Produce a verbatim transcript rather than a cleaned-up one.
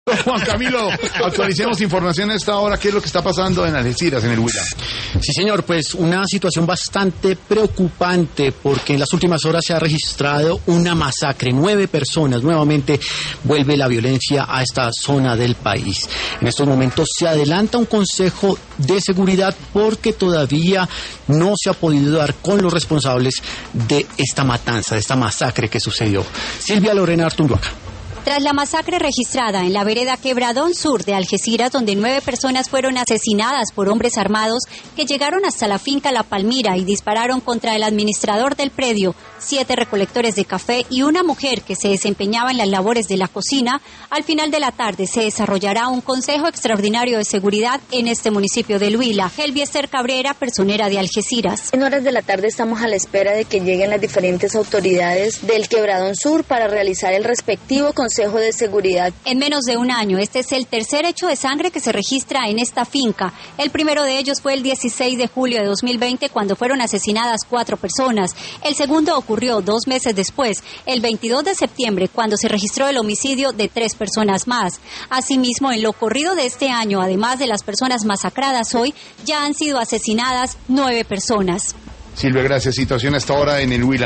Juan Camilo, actualicemos información a esta hora. ¿Qué es lo que está pasando en Algeciras, en el Huila? Sí, señor, pues una situación bastante preocupante porque en las últimas horas se ha registrado una masacre. Nueve personas, nuevamente vuelve la violencia a esta zona del país. En estos momentos se adelanta un consejo de seguridad porque todavía no se ha podido dar con los responsables de esta matanza, de esta masacre que sucedió. Silvia Lorena Artunduaga. Tras la masacre registrada en la vereda Quebradón Sur de Algeciras, donde nueve personas fueron asesinadas por hombres armados que llegaron hasta la finca La Palmira y dispararon contra el administrador del predio, siete recolectores de café y una mujer que se desempeñaba en las labores de la cocina, al final de la tarde se desarrollará un consejo extraordinario de seguridad en este municipio del Huila. Helviester Cabrera, personera de Algeciras. En horas de la tarde estamos a la espera de que lleguen las diferentes autoridades del Quebradón Sur para realizar el respectivo consejo Consejo de Seguridad. En menos de un año, este es el tercer hecho de sangre que se registra en esta finca. El primero de ellos fue el dieciséis de julio de dos mil veinte, cuando fueron asesinadas cuatro personas. El segundo ocurrió dos meses después, el veintidós de septiembre, cuando se registró el homicidio de tres personas más. Asimismo, en lo corrido de este año, además de las personas masacradas hoy, ya han sido asesinadas nueve personas. Silvia, gracias. Situación hasta ahora en el Huila.